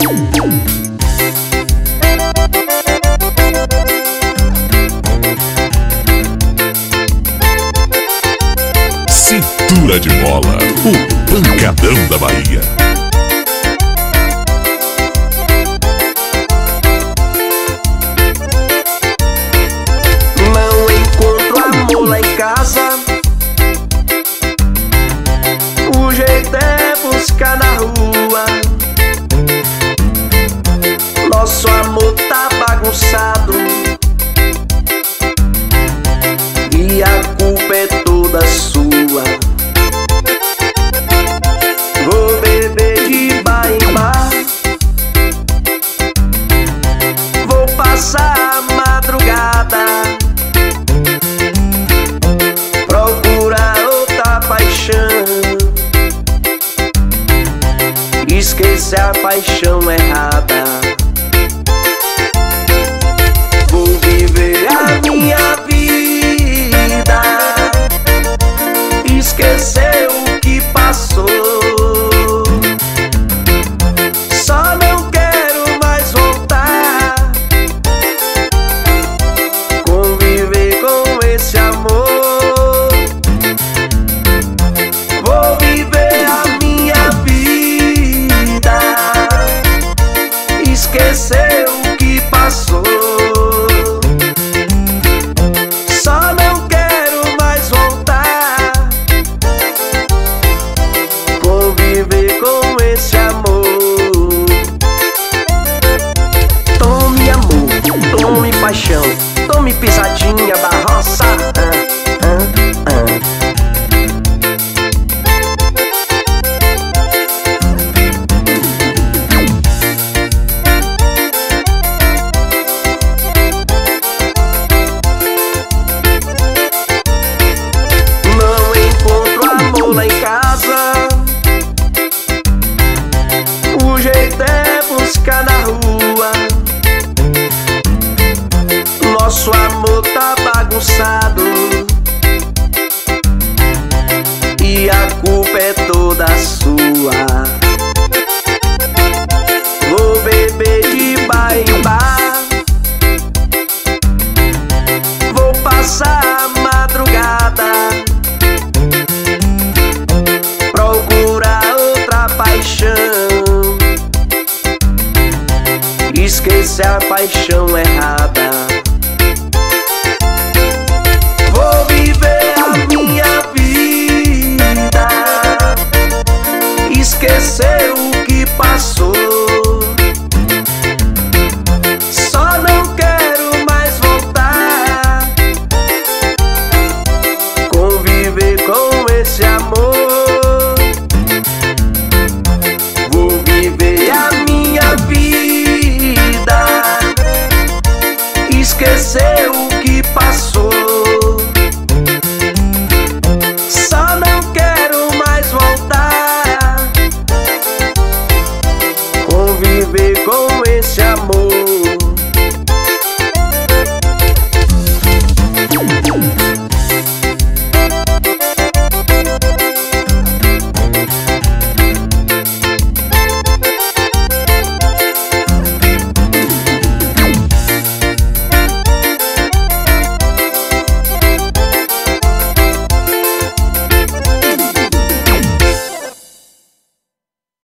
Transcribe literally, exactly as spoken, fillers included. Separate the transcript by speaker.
Speaker 1: Cintura de Mola, o pancadão da Bahia.
Speaker 2: Não encontro amor lá em casa, o jeito é buscar na rua. Nosso amor tá bagunçado e a culpa é toda sua. Vou beber de bar em bar, vou passar a madrugada, procurar outra paixão, esquecer a paixão errada. Vou viver a minha vida, esquecer o que passou. Só não quero mais voltar, conviver com esse amor. Vou viver a minha vida, esquecer o que passou. Só não quero mais voltar, conviver com esse amor. Tome amor, tome paixão, tome pisadinha da roça. ah, ah, ah. Lá em casa, o jeito é buscar na rua. Nosso amor tá bagunçado e a culpa é toda sua. Vou beber de bar em bar, vou passar a madrugada, procurar outra paixão, esquecer a paixão errada. Vou viver a minha vida, esquecer o que passou. Só não quero mais voltar, conviver com esse amor. Vou viver a minha vida, esquecer o que passou. Só não quero mais voltar, conviver com esse amor.